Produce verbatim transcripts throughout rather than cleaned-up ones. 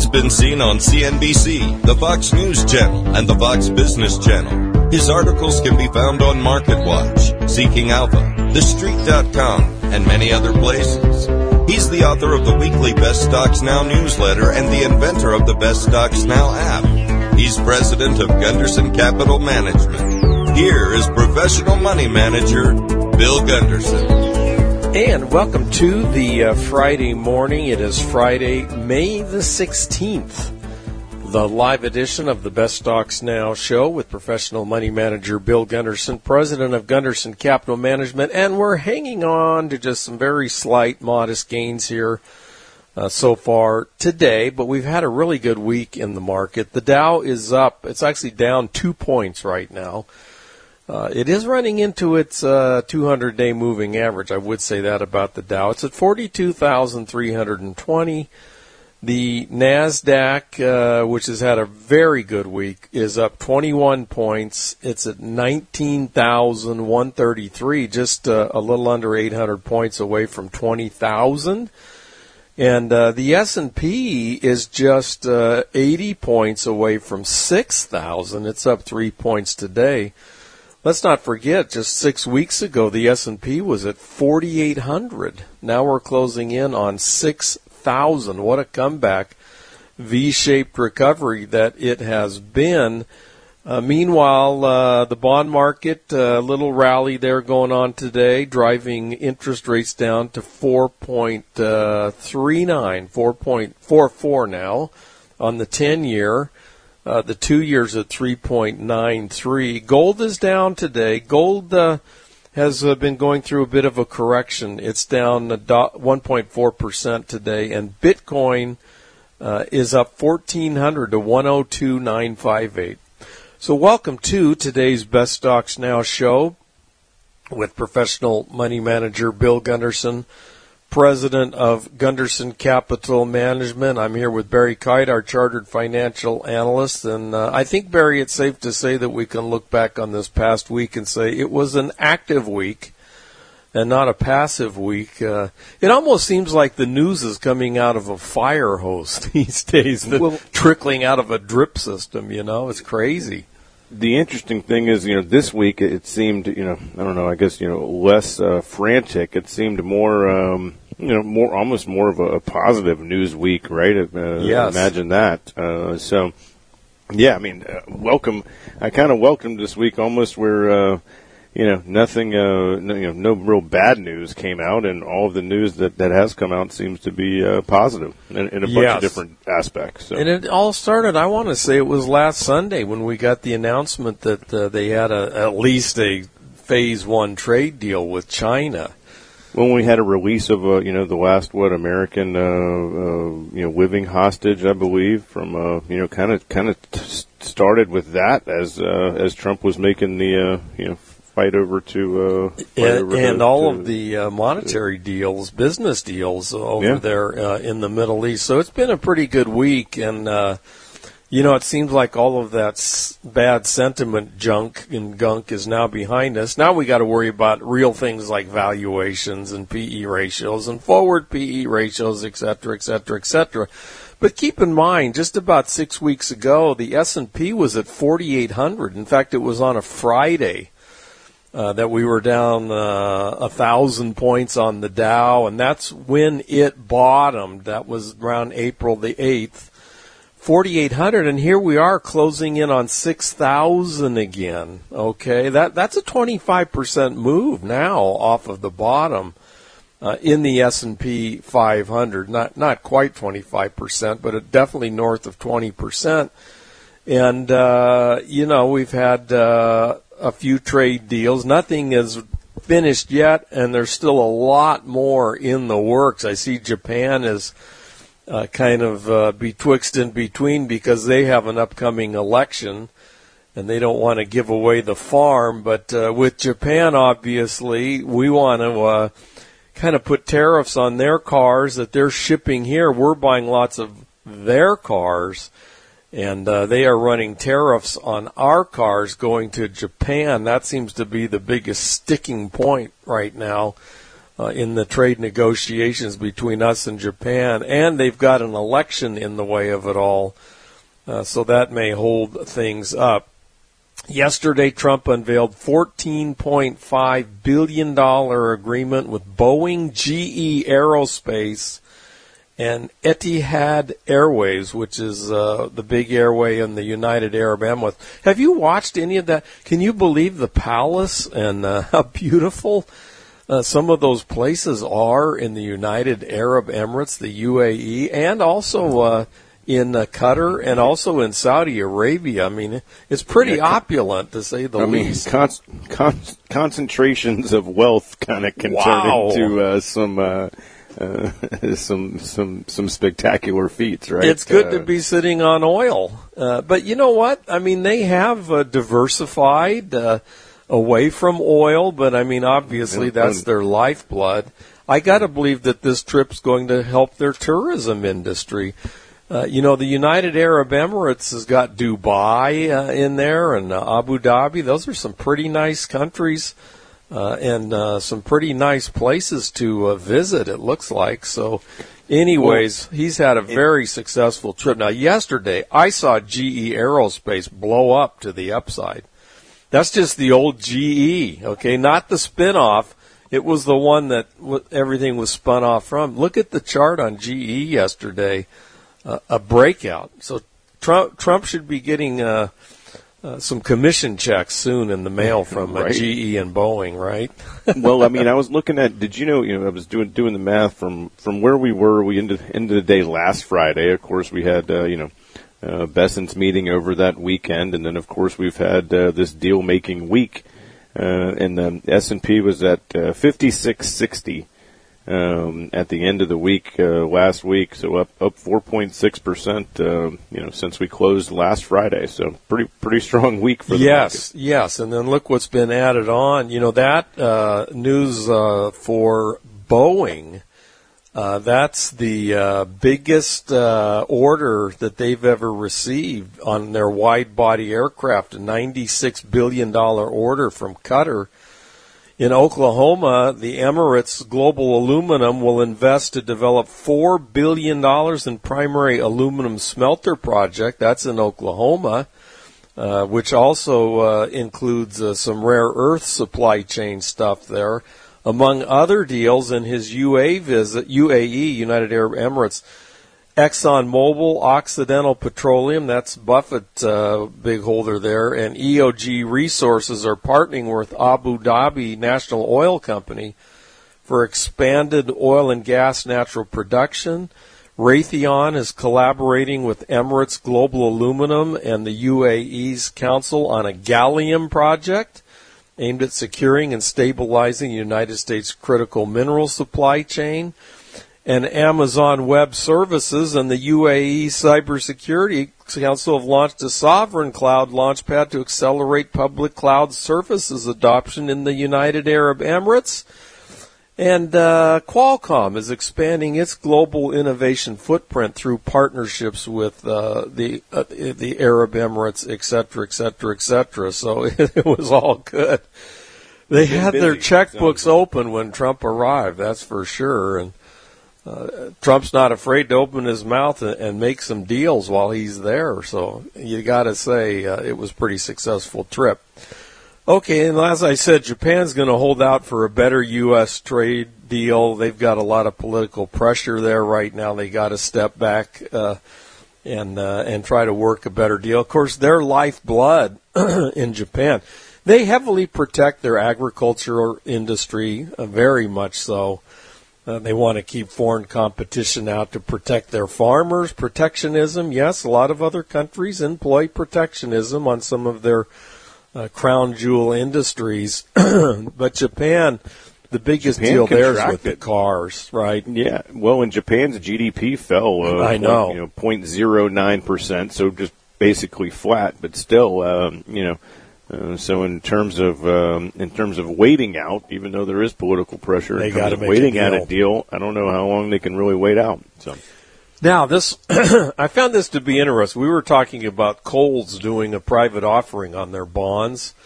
He's been seen on C N B C, the Fox News Channel, and the Fox Business Channel. His articles can be found on MarketWatch, Seeking Alpha, The Street dot com, and many other places. He's the author of the weekly Best Stocks Now newsletter and the inventor of the Best Stocks Now app. He's president of Gunderson Capital Management. Here is professional money manager, Bill Gunderson. And welcome to the uh, Friday morning. It is Friday, May the sixteenth, the live edition of the Best Stocks Now show with professional money manager Bill Gunderson, president of Gunderson Capital Management. And we're hanging on to just some very slight, modest gains here uh, so far today, but we've had a really good week in the market. The Dow is up. It's actually down two points right now. Uh, it is running into its uh, two hundred day moving average. I would say that about the Dow. It's at forty-two thousand three hundred twenty. The NASDAQ, uh, which has had a very good week, is up twenty-one points. It's at nineteen thousand one hundred thirty-three, just uh, a little under eight hundred points away from twenty thousand. And uh, the S and P is just uh, eighty points away from six thousand. It's up three points today. Let's not forget, just six weeks ago, the S and P was at forty-eight hundred. Now we're closing in on six thousand. What a comeback, V-shaped recovery that it has been. Uh, meanwhile, uh, the bond market, a uh, little rally there going on today, driving interest rates down to four point three nine, four point four four now on the ten-year. Uh, the two years at three point nine three. Gold is down today. Gold uh, has uh, been going through a bit of a correction. It's down one point four percent today, and Bitcoin uh, is up fourteen hundred to one oh two nine five eight. So welcome to today's Best Stocks Now show with professional money manager Bill Gunderson, president of Gunderson Capital Management. I'm here with Barry Kite, our chartered financial analyst. And uh, I think, Barry, it's safe to say that we can look back on this past week and say it was an active week and not a passive week. Uh, it almost seems like the news is coming out of a fire hose these days, the, well, trickling out of a drip system, you know. It's crazy. The interesting thing is, you know, this week it seemed, you know, I don't know, I guess, you know, less uh, frantic. It seemed more, um, you know, more almost more of a, a positive news week, right? Uh, yes. Imagine that. Uh, so, yeah, I mean, uh, welcome. I kind of welcomed this week almost where, uh, you know, nothing, uh, no, you know, no real bad news came out, and all of the news that, that has come out seems to be uh, positive in, in a bunch yes. of different aspects. So. And it all started, I want to say it was last Sunday when we got the announcement that uh, they had a, at least a phase one trade deal with China. When we had a release of, uh, you know, the last, what, American, uh, uh, you know, living hostage, I believe, from, uh, you know, kind of kind of t- started with that as uh, as Trump was making the, uh, you know, fight over to uh, and, over and to, all to, of the uh, monetary to, deals, business deals over yeah. there uh, in the Middle East. So it's been a pretty good week, and uh, you know, it seems like all of that s- bad sentiment junk and gunk is now behind us. Now we got to worry about real things like valuations and P E ratios and forward P E ratios, et cetera, et cetera, et cetera. But keep in mind, just about six weeks ago, the S and P was at forty-eight hundred. In fact, it was on a Friday. Uh, that we were down uh, a thousand points on the Dow, and that's when it bottomed. That was around April the eighth, forty-eight hundred, and here we are closing in on six thousand again. Okay, that that's a twenty-five percent move now off of the bottom uh, in the S and P five hundred. Not not quite twenty-five percent, but it definitely north of twenty percent. And uh, you know, we've had Uh, a few trade deals. Nothing is finished yet, and there's still a lot more in the works. I see Japan is uh, kind of uh, betwixt and between because they have an upcoming election, and they don't want to give away the farm. But uh, with Japan, obviously, we want to uh, kind of put tariffs on their cars that they're shipping here. We're buying lots of their cars. And uh, they are running tariffs on our cars going to Japan. That seems to be the biggest sticking point right now uh, in the trade negotiations between us and Japan, and they've got an election in the way of it all, uh, so that may hold things up. Yesterday, Trump unveiled fourteen point five billion dollars agreement with Boeing, G E Aerospace, and Etihad Airways, which is uh, the big airway in the United Arab Emirates. Have you watched any of that? Can you believe the palace and uh, how beautiful uh, some of those places are in the United Arab Emirates, the U A E, and also uh, in uh, Qatar and also in Saudi Arabia? I mean, it's pretty yeah, opulent, to say the I least. mean, con- con- concentrations of wealth kind of can Wow. turn into uh, some... Uh, Uh, some some some spectacular feats, right? It's good uh, to be sitting on oil, uh, but you know what? I mean, they have uh, diversified uh, away from oil, but I mean, obviously that's their lifeblood. I got to believe that this trip's going to help their tourism industry. Uh, you know, the United Arab Emirates has got Dubai uh, in there and uh, Abu Dhabi. Those are some pretty nice countries. Uh, and uh, some pretty nice places to uh, visit, it looks like. So, anyways, well, he's had a very it, successful trip. Now, yesterday, I saw G E Aerospace blow up to the upside. That's just the old G E, okay, not the spin-off. It was the one that w- everything was spun off from. Look at the chart on G E yesterday, uh, a breakout. So, Trump, Trump should be getting... Uh, Uh, some commission checks soon in the mail from uh, right. G E and Boeing, right? Well, I mean, I was looking at. Did you know? You know, I was doing doing the math from, from where we were. We ended ended the day last Friday. Of course, we had uh, you know uh, Besson's meeting over that weekend, and then of course we've had uh, this deal making week, uh, and the S and P was at uh, fifty-six sixty. Um, at the end of the week uh, last week, so up up four point six percent, uh, you know, since we closed last Friday. So pretty pretty strong week for the yes, market. Yes. And then look what's been added on. You know, that uh, news uh, for Boeing. Uh, that's the uh, biggest uh, order that they've ever received on their wide-body aircraft. A ninety-six billion dollars order from Qatar. In Oklahoma, the Emirates Global Aluminum will invest to develop four billion dollars in primary aluminum smelter project. That's in Oklahoma, uh, which also uh, includes uh, some rare earth supply chain stuff there. Among other deals in his U A visit, U A E, United Arab Emirates, ExxonMobil, Occidental Petroleum, that's Buffett, uh, big holder there, and E O G Resources are partnering with Abu Dhabi National Oil Company for expanded oil and gas natural production. Raytheon is collaborating with Emirates Global Aluminum and the U A E's Council on a gallium project aimed at securing and stabilizing the United States critical mineral supply chain. And Amazon Web Services and the U A E Cybersecurity Council have launched a sovereign cloud launchpad to accelerate public cloud services adoption in the United Arab Emirates. And uh, Qualcomm is expanding its global innovation footprint through partnerships with uh, the uh, the Arab Emirates, et cetera, et cetera, et cetera. So it was all good. They had their checkbooks open when Trump arrived, that's for sure. And Uh, Trump's not afraid to open his mouth and, and make some deals while he's there. So you got to say uh, it was a pretty successful trip. Okay, and as I said, Japan's going to hold out for a better U S trade deal. They've got a lot of political pressure there right now. They got to step back uh, and uh, and try to work a better deal. Of course, their lifeblood in Japan. They heavily protect their agricultural industry, uh, very much so. Uh, they want to keep foreign competition out to protect their farmers. Protectionism, yes, a lot of other countries employ protectionism on some of their uh, crown jewel industries. But Japan, the biggest Japan deal there is with it. the cars, right? Yeah, well, and Japan's G D P fell, uh, I know, point, you know, zero point zero nine percent, so just basically flat, but still, um, you know, Uh, so in terms of um, in terms of waiting out, even though there is political pressure, they got to make waiting a at a deal. I don't know how long they can really wait out. So now this, I found this to be interesting. We were talking about Kohl's doing a private offering on their bonds,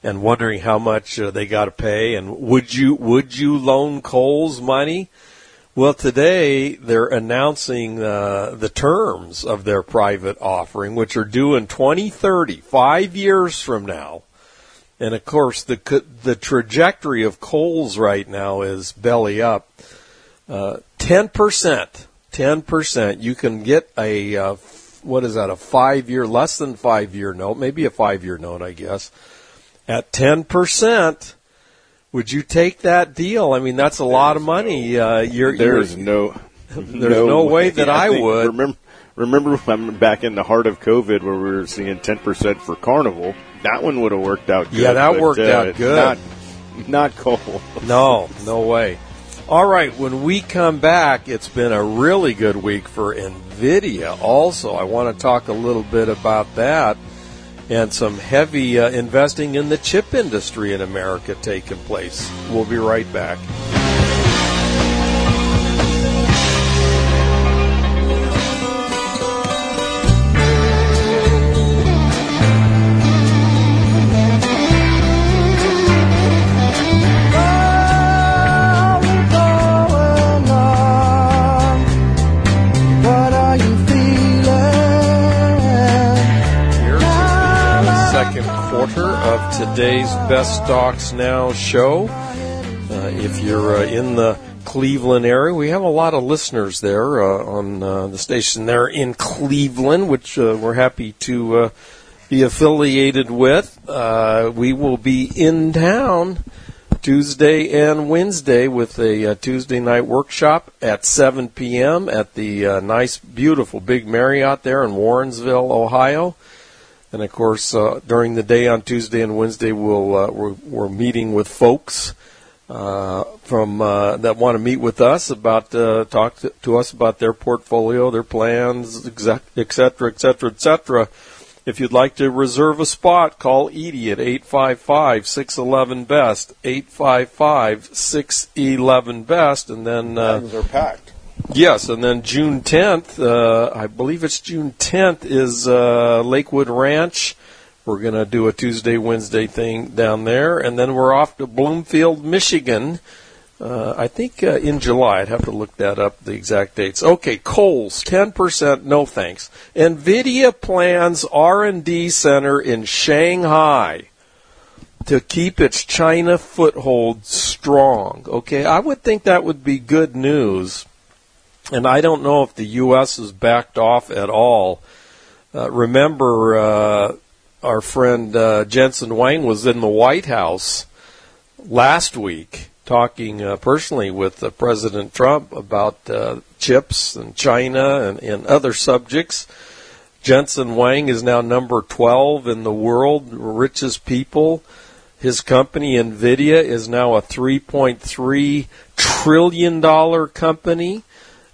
and wondering how much uh, they got to pay, and would you would you loan Kohl's money? Well, today they're announcing uh, the terms of their private offering, which are due in twenty thirty, five years from now. And, of course, the the trajectory of Kohl's right now is belly up. Uh, ten percent, ten percent. You can get a, uh, what is that, a five-year, less than five-year note, maybe a five-year note, I guess, at ten percent. Would you take that deal? I mean, that's a lot of money. Uh, you're, there's you're, no, there's no, no way, way that I, I would. Remember, remember, I'm back in the heart of COVID where we were seeing ten percent for Carnival. That one would have worked out good. Yeah, that but, worked uh, out good. Not, not Kohl. No, no way. All right, when we come back, it's been a really good week for NVIDIA. Also, I want to talk a little bit about that. And some heavy uh, investing in the chip industry in America taking place. We'll be right back. Of today's Best Stocks Now show. Uh, if you're uh, in the Cleveland area, we have a lot of listeners there uh, on uh, the station there in Cleveland, which uh, we're happy to uh, be affiliated with. Uh, we will be in town Tuesday and Wednesday with a uh, Tuesday night workshop at seven p.m. at the uh, nice, beautiful Big Marriott there in Warrensville, Ohio. And, of course, uh, during the day on Tuesday and Wednesday, we'll, uh, we're, we're meeting with folks uh, from uh, that want to meet with us, about uh, talk to, to us about their portfolio, their plans, et cetera, et cetera, et cetera. If you'd like to reserve a spot, call Edie at eight five five, six one one, B E S T, eight five five, six one one, B E S T, and then... Uh, Bags are packed. Yes, and then June tenth, uh, I believe it's June tenth, is uh, Lakewood Ranch. We're going to do a Tuesday, Wednesday thing down there. And then we're off to Bloomfield, Michigan, uh, I think uh, in July. I'd have to look that up, the exact dates. Okay, Kohl's, ten percent, no thanks. NVIDIA plans R and D center in Shanghai to keep its China foothold strong. Okay, I would think that would be good news. And I don't know if the U S has backed off at all. Uh, remember, uh, our friend uh, Jensen Huang was in the White House last week talking uh, personally with uh, President Trump about uh, chips and China and, and other subjects. Jensen Huang is now number twelve in the world, richest people. His company, NVIDIA, is now a three point three trillion dollars company.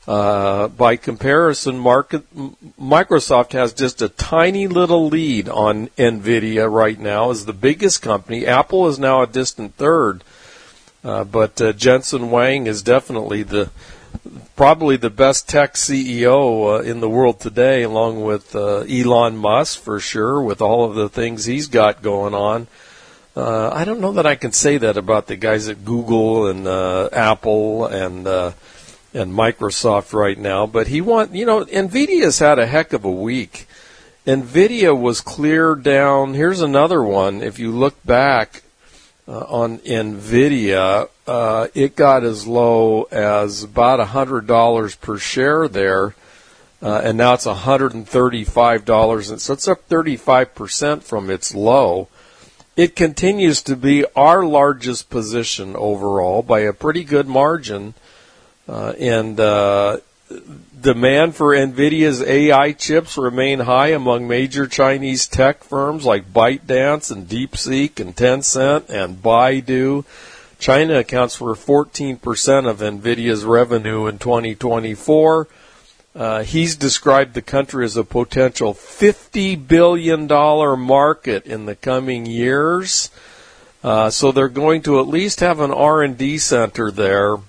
Uh, by comparison, market, Microsoft has just a tiny little lead on NVIDIA right now as the biggest company. Apple is now a distant third. Uh, but uh, Jensen Huang is definitely the probably the best tech C E O uh, in the world today, along with uh, Elon Musk for sure, with all of the things he's got going on. Uh, I don't know that I can say that about the guys at Google and uh, Apple and uh, and Microsoft right now, but he want you know NVIDIA's had a heck of a week. NVIDIA was clear down. Here's another one. If you look back uh, on NVIDIA, uh, it got as low as about one hundred dollars per share there, uh, and now it's one hundred thirty-five dollars, and so it's up thirty-five percent from its low. It continues to be our largest position overall by a pretty good margin. Uh, and uh, demand for NVIDIA's A I chips remain high among major Chinese tech firms like ByteDance and DeepSeek and Tencent and Baidu. China accounts for fourteen percent of NVIDIA's revenue in twenty twenty-four. Uh, he's described the country as a potential fifty billion dollars market in the coming years. Uh, so they're going to at least have an R and D center there.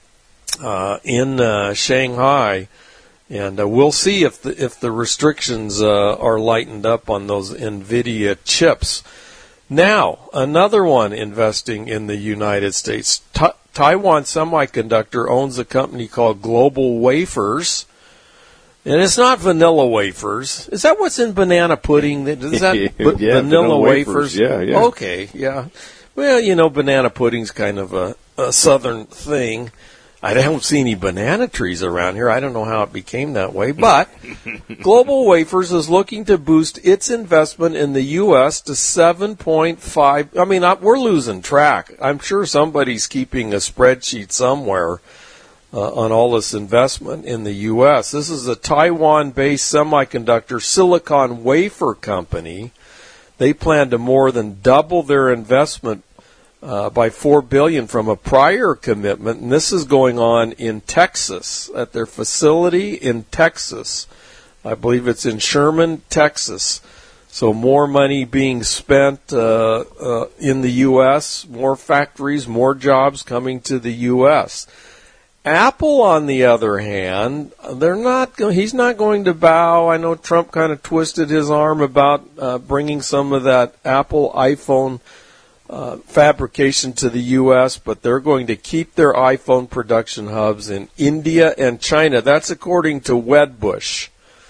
Uh, in uh, Shanghai, and uh, we'll see if the, if the restrictions uh, are lightened up on those NVIDIA chips. Now, another one investing in the United States. Ta- Taiwan Semiconductor owns a company called Global Wafers. And it's not vanilla wafers. Is that what's in banana pudding? Is that yeah, b- vanilla, vanilla wafers? wafers? Yeah, yeah. Okay, yeah. Well, you know, banana pudding's kind of a, a southern thing. I don't see any banana trees around here. I don't know how it became that way. But Global Wafers is looking to boost its investment in the U S to seven point five. I mean, we're losing track. I'm sure somebody's keeping a spreadsheet somewhere uh, on all this investment in the U S. This is a Taiwan-based semiconductor silicon wafer company. They plan to more than double their investment Uh, by four billion dollars from a prior commitment, and this is going on in Texas, at their facility in Texas. I believe it's in Sherman, Texas. So more money being spent uh, uh, in the U S, more factories, more jobs coming to the U S. Apple, on the other hand, they're not. He's not going to bow. I know Trump kind of twisted his arm about uh, bringing some of that Apple iPhone Uh, fabrication to the U S, but they're going to keep their iPhone production hubs in India and China. That's according to Wedbush.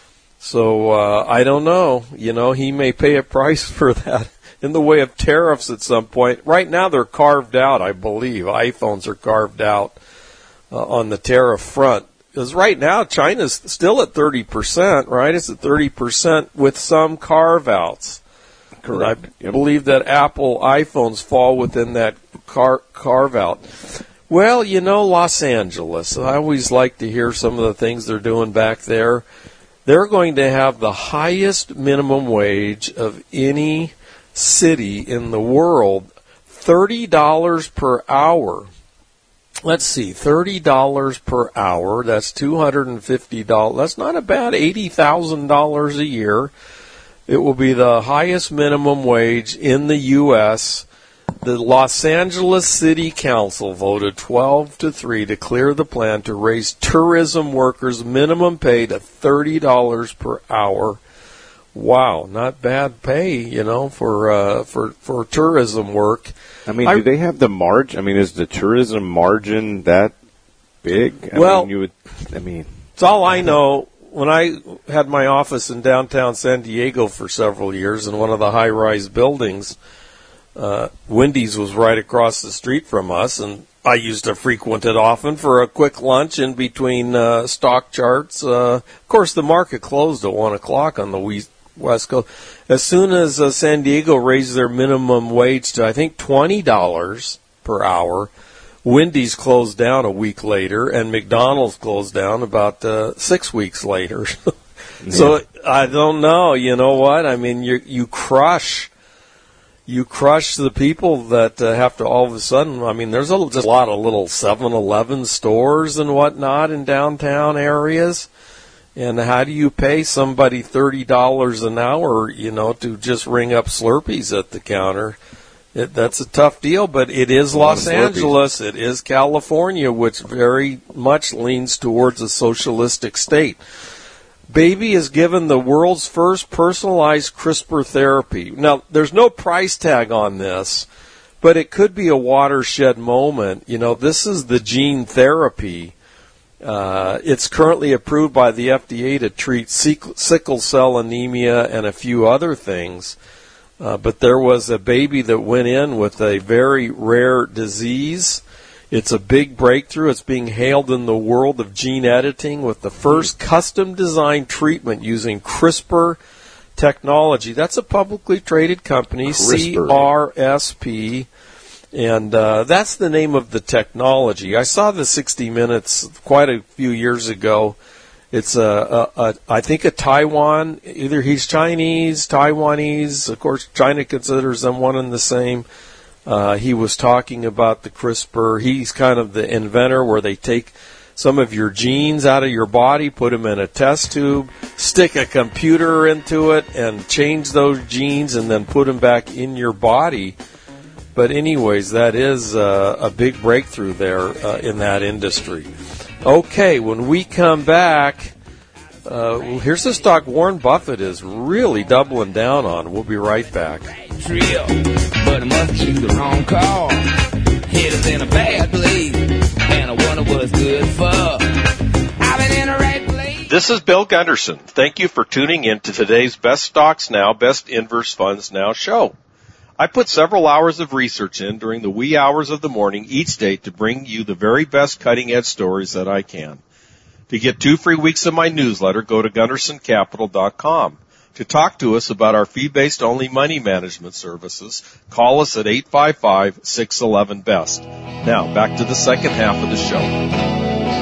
So uh, I don't know. You know, he may pay a price for that in the way of tariffs at some point. Right now they're carved out, I believe. iPhones are carved out uh, on the tariff front. Because right now China's still at thirty percent, right? It's at thirty percent with some carve-outs. Correct. I believe that Apple iPhones fall within that car- carve-out. Well, you know, Los Angeles, I always like to hear some of the things they're doing back there. They're going to have the highest minimum wage of any city in the world, thirty dollars per hour. Let's see, thirty dollars per hour, that's two hundred fifty dollars. That's not a bad eighty thousand dollars a year. It will be the highest minimum wage in the U S. The Los Angeles City Council voted twelve to three to clear the plan to raise tourism workers' minimum pay to thirty dollars per hour. Wow, not bad pay, you know, for uh, for for tourism work. I mean, I, do they have the margin? I mean, is the tourism margin that big? I well, mean, you would, I mean, it's all I know. When I had my office in downtown San Diego for several years in one of the high-rise buildings, uh, Wendy's was right across the street from us, and I used to frequent it often for a quick lunch in between uh, stock charts. Uh, of course, the market closed at one o'clock on the West Coast. As soon as uh, San Diego raised their minimum wage to, I think, twenty dollars per hour, Wendy's closed down a week later, and McDonald's closed down about uh, six weeks later. So yeah. I don't know. You know what? I mean, you you crush, you crush the people that uh, have to all of a sudden. I mean, there's a, just a lot of little seven eleven stores and whatnot in downtown areas. And how do you pay somebody thirty dollars an hour, you know, to just ring up Slurpees at the counter? It, that's a tough deal, but it is Los Angeles, it is California, which very much leans towards a socialistic state. Baby is given the world's first personalized CRISPR therapy. Now, there's no price tag on this, but it could be a watershed moment. You know, this is the gene therapy. Uh, it's currently approved by the F D A to treat sickle cell anemia and a few other things. Uh, but there was a baby that went in with a very rare disease. It's a big breakthrough. It's being hailed in the world of gene editing with the first custom-designed treatment using CRISPR technology. That's a publicly traded company, C R S P, and uh, that's the name of the technology. I saw the sixty minutes quite a few years ago. It's a, a, a, I think a Taiwan, either he's Chinese, Taiwanese, of course China considers them one and the same. Uh, he was talking about the CRISPR. He's kind of the inventor where they take some of your genes out of your body, put them in a test tube, stick a computer into it, and change those genes and then put them back in your body. But anyways, that is uh, a big breakthrough there uh, in that industry. Okay, when we come back, uh, here's the stock Warren Buffett is really doubling down on. We'll be right back. trip, but I must choose the wrong car. Hit us in a bad place, and I wonder what's good for. I've been in the right place. This is Bill Gunderson. Thank you for tuning in to today's Best Stocks Now, Best Inverse Funds Now show. I put several hours of research in during the wee hours of the morning each day to bring you the very best cutting-edge stories that I can. To get two free weeks of my newsletter, go to gunderson capital dot com. To talk to us about our fee-based only money management services, call us at eight five five, six one one, B E S T. Now, back to the second half of the show.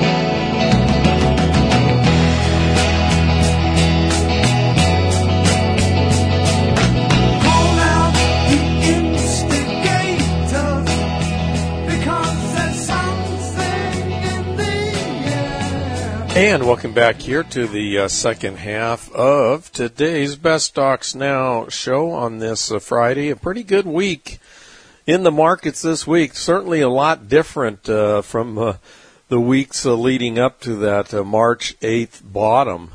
And welcome back here to the uh, second half of today's Best Stocks Now show on this uh, Friday. A pretty good week in the markets this week. Certainly a lot different uh, from uh, the weeks uh, leading up to that uh, March eighth bottom.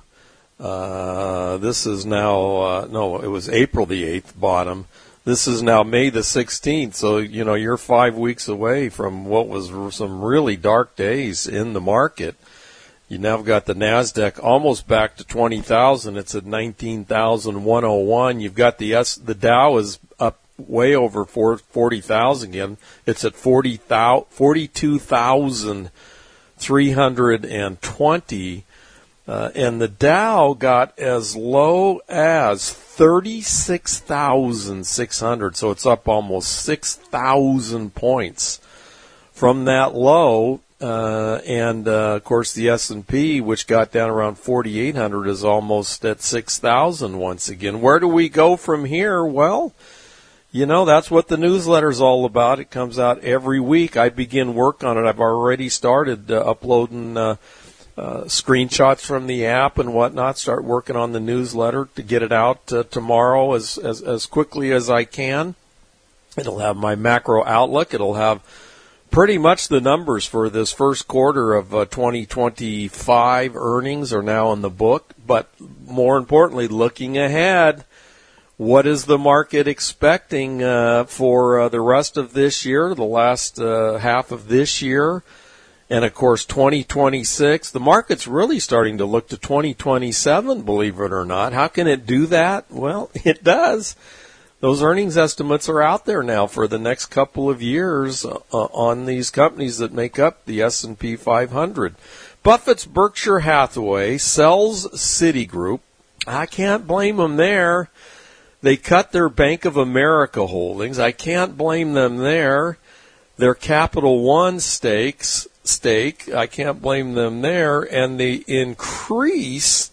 Uh, this is now, uh, no, it was April the eighth bottom. This is now May the sixteenth. So, you know, you're five weeks away from what was some really dark days in the market. You now got the NASDAQ almost back to twenty thousand. It's at nineteen thousand one hundred one. You've got the S, the Dow is up way over forty thousand again. It's at forty-two thousand three hundred twenty. Uh, and the Dow got as low as thirty-six thousand six hundred. So it's up almost six thousand points from that low. Uh, and, uh, of course, the S and P, which got down around forty-eight hundred, is almost at six thousand once again. Where do we go from here? Well, you know, that's what the newsletter's all about. It comes out every week. I begin work on it. I've already started uh, uploading uh, uh, screenshots from the app and whatnot, start working on the newsletter to get it out uh, tomorrow as, as, as quickly as I can. It'll have my macro outlook. It'll have pretty much the numbers for this first quarter of uh, twenty twenty-five earnings are now in the book, but more importantly, looking ahead, what is the market expecting uh, for uh, the rest of this year, the last uh, half of this year, and of course twenty twenty-six. The market's really starting to look to twenty twenty-seven, believe it or not. How can it do that? Well, it does. Those earnings estimates are out there now for the next couple of years uh, on these companies that make up the S and P five hundred. Buffett's Berkshire Hathaway sells Citigroup. I can't blame them there. They cut their Bank of America holdings. I can't blame them there. Their Capital One stakes, stake, I can't blame them there. And they increase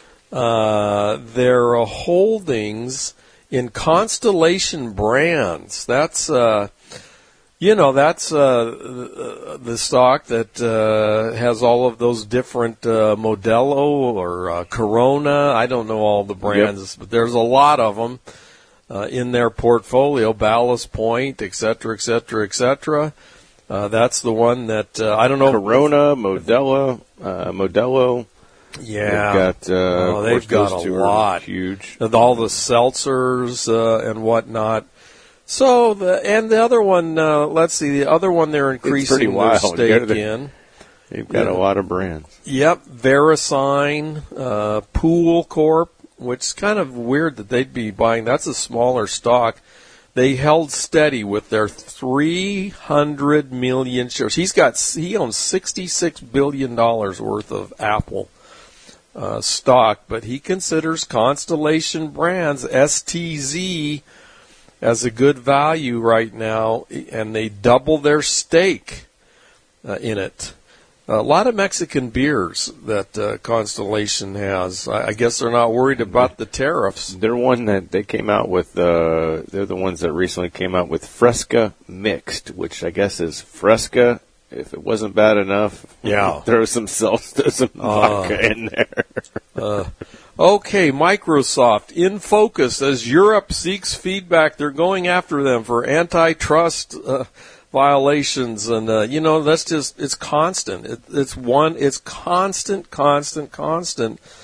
uh, their uh, holdings in Constellation Brands. That's, uh, you know, that's uh, the stock that uh, has all of those different uh, Modelo or uh, Corona. I don't know all the brands, yep. But there's a lot of them uh, in their portfolio. Ballast Point, et cetera, et cetera, et cetera. Uh, that's the one that uh, I don't know. Corona, Modelo, uh, Modelo. Yeah, they've got, uh, oh, they've got a lot. Huge, and all the seltzers uh, and whatnot. So the and the other one, uh, let's see, the other one they're increasing their stake in. They've got yeah. a lot of brands. Yep, VeriSign, uh, Pool Corp, which is kind of weird that they'd be buying. That's a smaller stock. They held steady with their three hundred million shares. He's got he owns sixty-six billion dollars worth of Apple. Uh, stock, but he considers Constellation Brands, S T Z, as a good value right now, and they double their stake uh, in it. A lot of Mexican beers that uh, Constellation has. I, I guess they're not worried about the tariffs. They're one that they came out with. Uh, they're the ones that recently came out with Fresca Mixed, which I guess is Fresca. If it wasn't bad enough, yeah, throw some seltzer, some vodka uh, in there. uh, okay, Microsoft in focus as Europe seeks feedback. They're going after them for antitrust uh, violations, and uh, you know that's just it's constant. It, it's one, it's constant, constant, constant.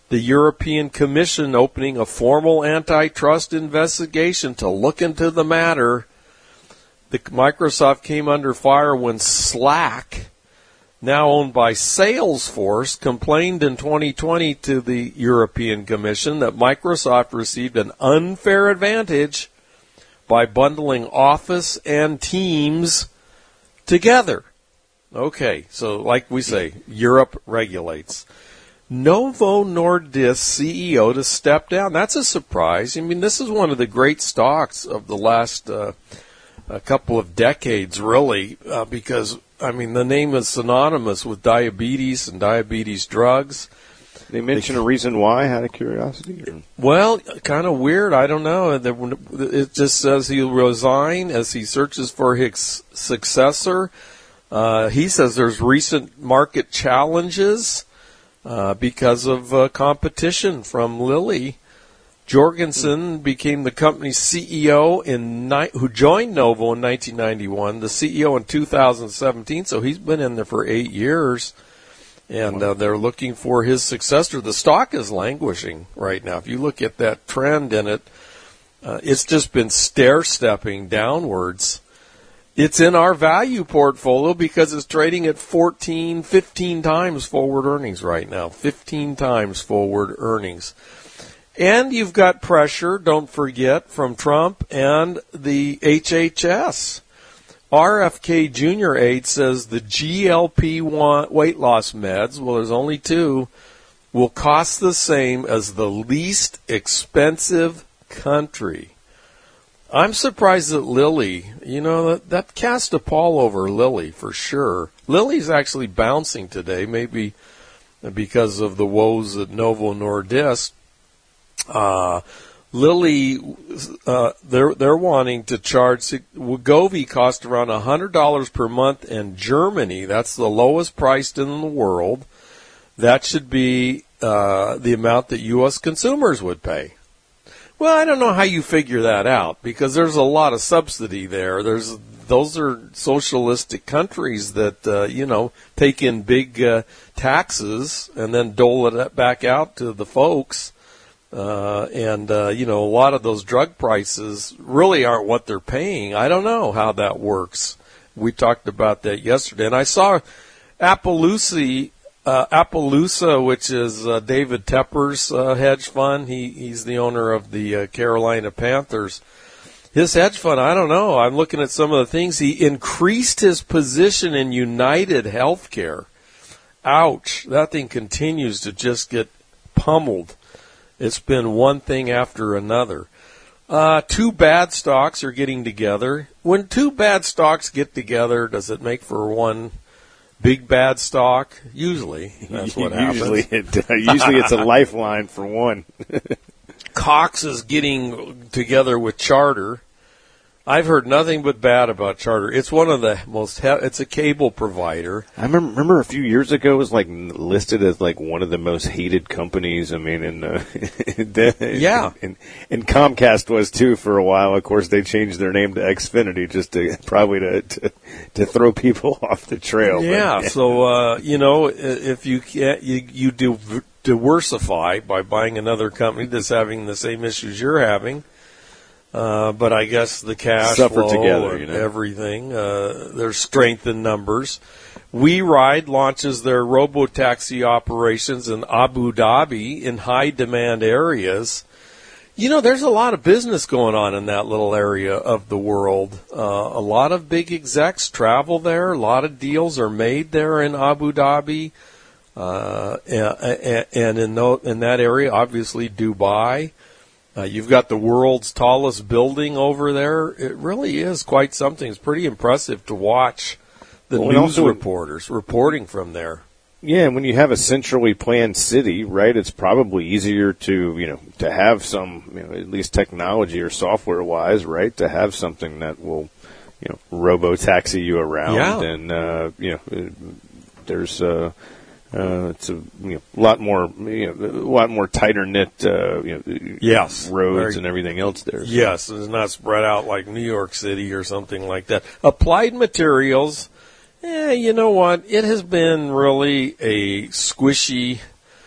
the European Commission opening a formal antitrust investigation to look into the matter. The Microsoft came under fire when Slack, now owned by Salesforce, complained in twenty twenty to the European Commission that Microsoft received an unfair advantage by bundling Office and Teams together. Okay, so like we say, Europe regulates. Novo Nordisk C E O to step down. That's a surprise. I mean, this is one of the great stocks of the last uh, a couple of decades, really, uh, because, I mean, the name is synonymous with diabetes and diabetes drugs. They mention a reason why, out of curiosity? Or? Well, kind of weird. I don't know. It just says he'll resign as he searches for his successor. Uh, he says there's recent market challenges uh, because of uh, competition from Lilly. Jorgensen became the company's C E O in ni- who joined Novo in nineteen ninety-one, the C E O in two thousand seventeen, so he's been in there for eight years, and uh, they're looking for his successor. The stock is languishing right now. If you look at that trend in it, uh, it's just been stair-stepping downwards. It's in our value portfolio because it's trading at fourteen, fifteen times forward earnings right now, fifteen times forward earnings. And you've got pressure, don't forget, from Trump and the H H S. R F K Junior Aid says the G L P one weight loss meds, well, there's only two, will cost the same as the least expensive country. I'm surprised that Lilly, you know, that, that cast a pall over Lilly for sure. Lilly's actually bouncing today, maybe because of the woes at Novo Nordisk. Uh, Lilly, uh, they're, they're wanting to charge, Wegovy cost around one hundred dollars per month in Germany. That's the lowest priced in the world. That should be, uh, the amount that U S consumers would pay. Well, I don't know how you figure that out because there's a lot of subsidy there. There's, those are socialistic countries that, uh, you know, take in big, uh, taxes and then dole it back out to the folks. Uh, and, uh, you know, a lot of those drug prices really aren't what they're paying. I don't know how that works. We talked about that yesterday. And I saw Appaloosa, uh, Appaloosa, which is uh, David Tepper's uh, hedge fund. He, he's the owner of the uh, Carolina Panthers. His hedge fund, I don't know. I'm looking at some of the things. He increased his position in United Healthcare. Ouch. That thing continues to just get pummeled. It's been one thing after another. Uh, two bad stocks are getting together. When two bad stocks get together, does it make for one big bad stock? Usually, that's what usually happens. It, uh, usually it's a lifeline for one. Cox is getting together with Charter. I've heard nothing but bad about Charter. It's one of the most, he- it's a cable provider. I remember, remember a few years ago it was like listed as like one of the most hated companies. I mean, and, uh, yeah. And, and Comcast was too for a while. Of course, they changed their name to Xfinity just to, probably to, to, to throw people off the trail. Yeah. But, so, uh, you know, if you can't, you, you do diversify by buying another company that's having the same issues you're having. Uh, but I guess the cash Suffer flow together, and you know. everything, uh, there's strength in numbers. WeRide launches their robotaxi operations in Abu Dhabi in high demand areas. You know, there's a lot of business going on in that little area of the world. Uh, a lot of big execs travel there. A lot of deals are made there in Abu Dhabi. Uh, and, and in, no, in that area, obviously Dubai. Uh, you've got the world's tallest building over there. It really is quite something. It's pretty impressive to watch the well, news also, reporters reporting from there. Yeah, and when you have a centrally planned city, right, it's probably easier to, you know, to have some, you know, at least technology or software-wise, right, to have something that will, you know, robo-taxi you around. Yeah. And, uh, you know, there's uh, Uh, it's a you know, lot more, you know, a lot more tighter knit, uh, you know, yes, roads very, and everything else there. So. Yes, it's not spread out like New York City or something like that. Applied Materials, eh, you know what? It has been really a squishy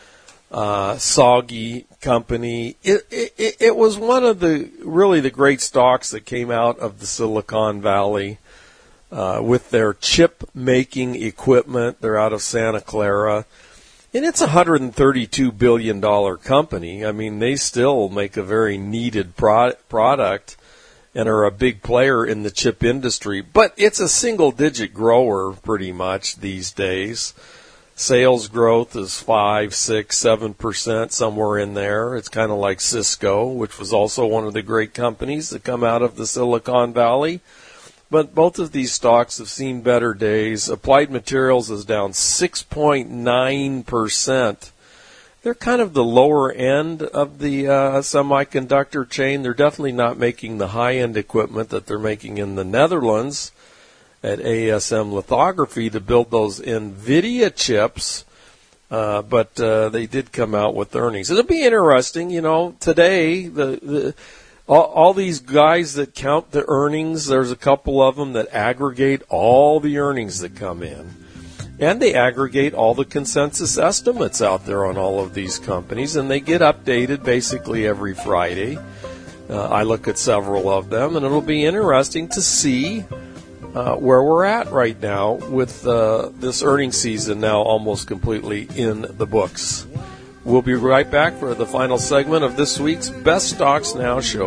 uh, Soggy Company. It, it, it was one of the really the great stocks that came out of the Silicon Valley uh, with their chip making equipment. They're out of Santa Clara. And it's a one hundred thirty-two billion dollars company. I mean, they still make a very needed pro- product and are a big player in the chip industry. But it's a single-digit grower pretty much these days. Sales growth is five, six, seven percent, somewhere in there. It's kind of like Cisco, which was also one of the great companies that come out of the Silicon Valley. But both of these stocks have seen better days. Applied Materials is down six point nine percent. They're kind of the lower end of the uh, semiconductor chain. They're definitely not making the high-end equipment that they're making in the Netherlands at A S M Lithography to build those NVIDIA chips. Uh, but uh, they did come out with earnings. It'll be interesting, you know, today, the, the all, all these guys that count the earnings, there's a couple of them that aggregate all the earnings that come in. And they aggregate all the consensus estimates out there on all of these companies, and they get updated basically every Friday. Uh, I look at several of them, and it'll be interesting to see uh, where we're at right now with uh, this earnings season now almost completely in the books. We'll be right back for the final segment of this week's Best Stocks Now show.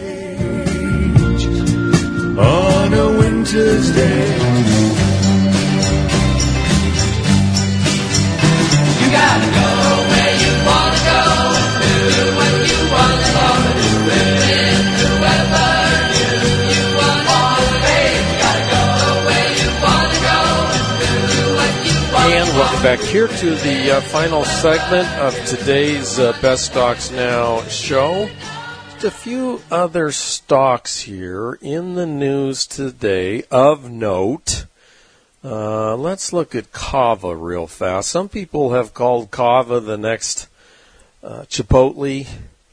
On a winter's day, gotta go where you wanna go and do what you wanna do. Live through whatever you, you wanna be. You gotta go where you wanna go and do what you wanna And welcome back here to the uh, final segment of today's uh, Best Stocks Now show. Just a few other stocks here in the news today of note. Uh, let's look at Kava real fast. Some people have called Kava the next uh, Chipotle.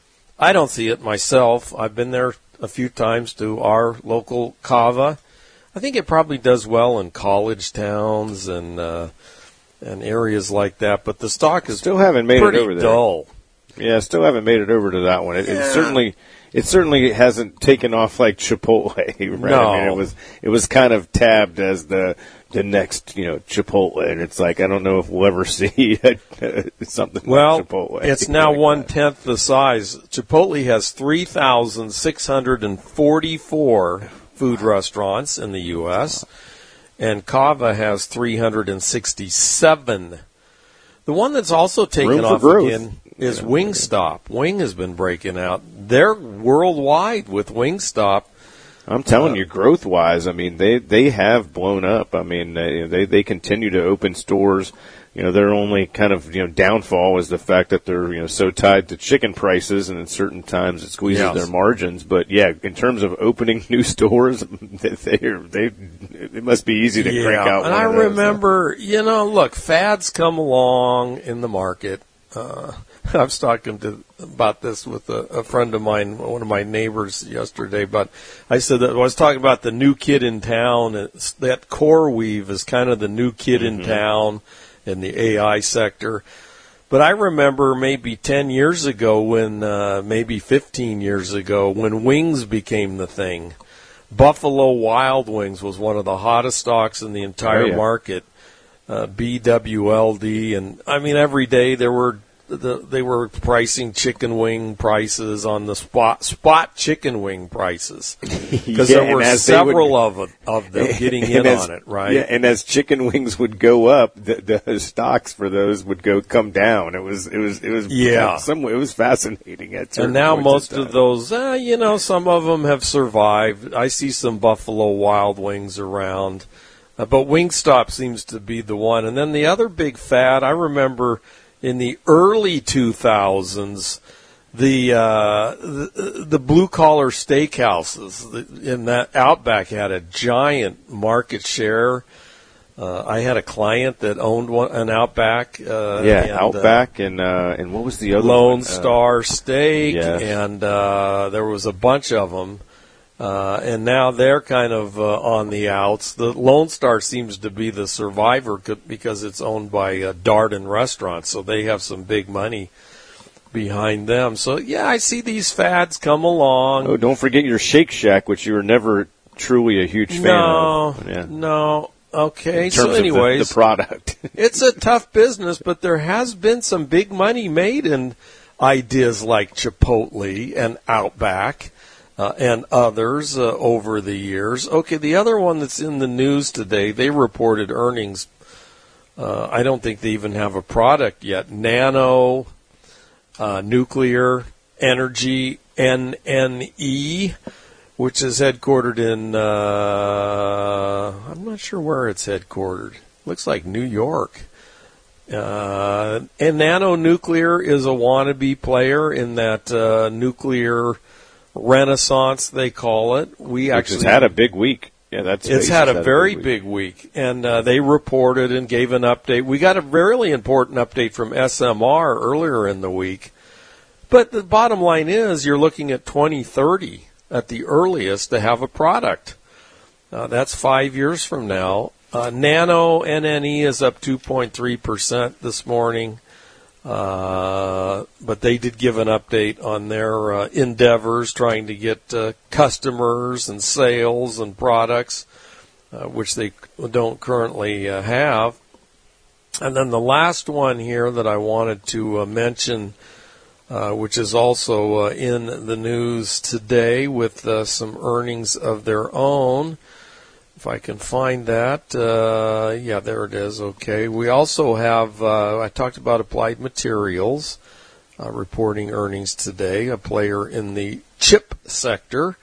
I don't see it myself. I've been there a few times to our local Kava. I think it probably does well in college towns and uh, and areas like that. But the stock is still haven't made pretty it over there. dull. Yeah, still haven't made it over to that one. It, Yeah. it certainly. It certainly hasn't taken off like Chipotle, right? No. I mean, it was it was kind of tabbed as the the next, you know, Chipotle, and it's like I don't know if we'll ever see something Well, like Chipotle. it's now like one that. tenth the size. Chipotle has three thousand six hundred and forty-four food restaurants in the U S, and Kava has three hundred and sixty-seven. The one that's also taken Room for off growth. again is Yeah. Wingstop. Wing has been breaking out. They're worldwide with Wingstop. I'm telling Uh, you, growth wise, I mean, they they have blown up. I mean, they they they continue to open stores. You know, their only kind of, you know, downfall is the fact that they're, you know, so tied to chicken prices, and at certain times it squeezes Yes. their margins. But yeah, in terms of opening new stores, they they it must be easy to crank out. And one I of those. remember, you know, look, fads come along in the market. Uh, I was talking to, about this with a, a friend of mine, one of my neighbors yesterday, but I said that I was talking about the new kid in town. It's, that CoreWeave is kind of the new kid Mm-hmm. in town in the A I sector. But I remember maybe ten years ago when, uh, maybe fifteen years ago when Wings became the thing. Buffalo Wild Wings was one of the hottest stocks in the entire Oh, yeah. market. Uh, B W L D, and I mean every day there were the, they were pricing chicken wing prices on the spot spot chicken wing prices because Yeah, there and were as they several would- of it, of them getting And in as- on it, right? Yeah, and as chicken wings would go up, the, the stocks for those would go come down. It was it was it was Yeah. some it was fascinating at certain And now points in most of time. those, uh, you know, some of them have survived. I see some Buffalo Wild Wings around. Uh, but Wingstop seems to be the one. And then the other big fad, I remember in the early two thousands, the uh, the, the blue-collar steakhouses in that Outback had a giant market share. Uh, I had a client that owned one, an Outback. Uh, yeah, and, Outback and uh, and what was the other Lone one? Uh, Star Steak, yes. and uh, there was a bunch of them. Uh, and now they're kind of uh, on the outs. The Lone Star seems to be the survivor c- because it's owned by uh, Darden Restaurants, so they have some big money behind them. So, yeah, I see these fads come along. Oh, don't forget your Shake Shack, which you were never truly a huge fan no, of. Yeah. No, okay. In terms So, of anyways, the, the product. it's a tough business, but there has been some big money made in ideas like Chipotle and Outback uh, and others uh, over the years. Okay, the other one that's in the news today, they reported earnings. Uh, I don't think they even have a product yet. Nano uh, Nuclear Energy, N N E, which is headquartered in, uh, I'm not sure where it's headquartered. Looks like New York. Uh, and Nano Nuclear is a wannabe player in that uh, nuclear renaissance, they call it. We Which actually has had a big week. Yeah, that's It's had a very big week, and uh, they reported and gave an update. We got a really important update from S M R earlier in the week. But the bottom line is you're looking at twenty thirty at the earliest to have a product. Uh, that's five years from now. Uh, Nano N N E is up two point three percent this morning, uh, but they did give an update on their uh, endeavors trying to get uh, customers and sales and products, uh, which they don't currently uh, have. And then the last one here that I wanted to uh, mention, uh, which is also uh, in the news today with uh, some earnings of their own. If I can find that, uh, yeah, there it is. Okay. We also have, uh, I talked about Applied Materials uh, reporting earnings today, a player in the chip sector.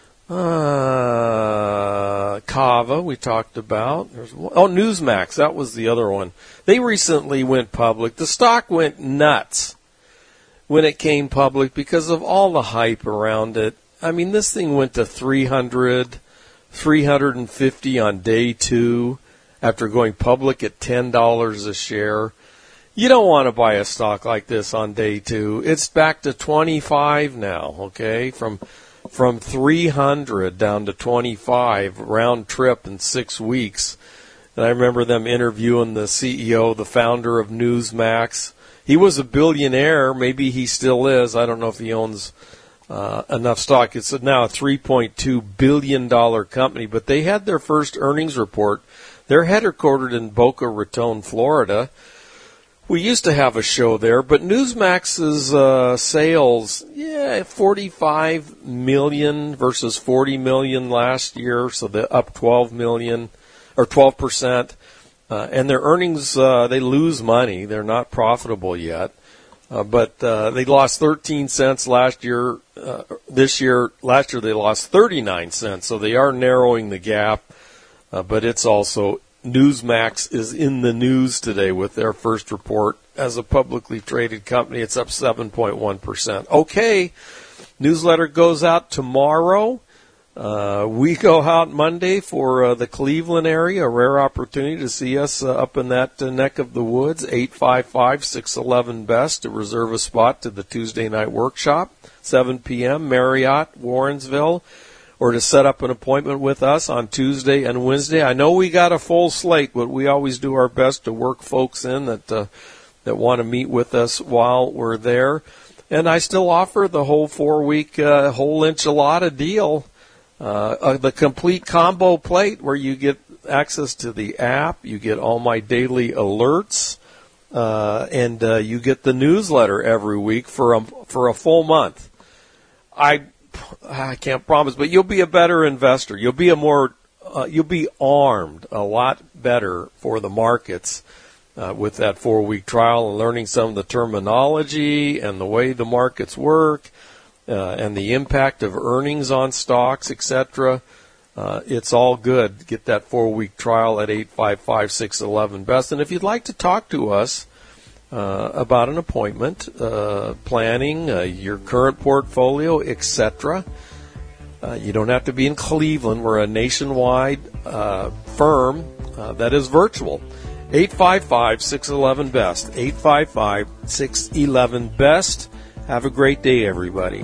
Uh, Kava, we talked about. There's one, oh, Newsmax, that was the other one. They recently went public. The stock went nuts when it came public because of all the hype around it. I mean, this thing went to three hundred. three hundred fifty on day two after going public at ten dollars a share. You don't want to buy a stock like this on day two. It's back to twenty-five now, okay? From from three hundred down to twenty-five, round trip in six weeks. And I remember them interviewing the C E O, the founder of Newsmax. He was a billionaire. Maybe he still is. I don't know if he owns Uh, enough stock. It's now a three point two billion dollars company, but they had their first earnings report. They're headquartered in Boca Raton, Florida. We used to have a show there, but Newsmax's uh, sales, yeah, forty-five million dollars versus forty million dollars last year, so they're up twelve million dollars or twelve percent. Uh, and their earnings, uh, they lose money. They're not profitable yet. Uh, but uh, they lost thirteen cents last year. Uh, this year, last year they lost thirty-nine cents. So they are narrowing the gap. Uh, but it's also, Newsmax is in the news today with their first report as a publicly traded company. It's up seven point one percent. Okay, newsletter goes out tomorrow. Uh, we go out Monday for uh, the Cleveland area, a rare opportunity to see us uh, up in that uh, neck of the woods, eight five five, six one one, B E S T to reserve a spot to the Tuesday night workshop, seven p.m., Marriott, Warrensville, or to set up an appointment with us on Tuesday and Wednesday. I know we got a full slate, but we always do our best to work folks in that uh, that want to meet with us while we're there. And I still offer the whole four-week uh, whole enchilada deal. Uh, uh, the complete combo plate where you get access to the app, you get all my daily alerts, uh, and uh, you get the newsletter every week for a, for a full month. I I can't promise, but you'll be a better investor. You'll be a more uh, you'll be armed a lot better for the markets uh, with that four week trial and learning some of the terminology and the way the markets work. Uh, and the impact of earnings on stocks, et cetera. Uh, it's all good. Get that four-week trial at eight five five, six one one, B E S T. And if you'd like to talk to us uh, about an appointment, uh, planning uh, your current portfolio, et cetera, uh, you don't have to be in Cleveland. We're a nationwide uh, firm uh, that is virtual. eight five five, six one one, B E S T. eight five five, six one one, B E S T. Have a great day, everybody.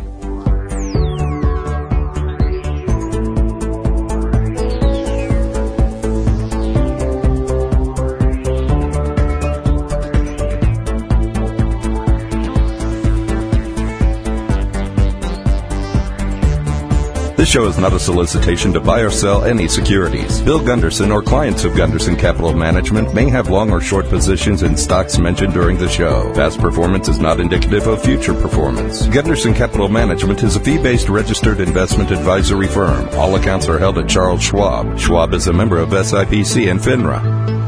This show is not a solicitation to buy or sell any securities. Bill Gunderson or clients of Gunderson Capital Management may have long or short positions in stocks mentioned during the show. Past performance is not indicative of future performance. Gunderson Capital Management is a fee-based registered investment advisory firm. All accounts are held at Charles Schwab. Schwab is a member of S I P C and FINRA.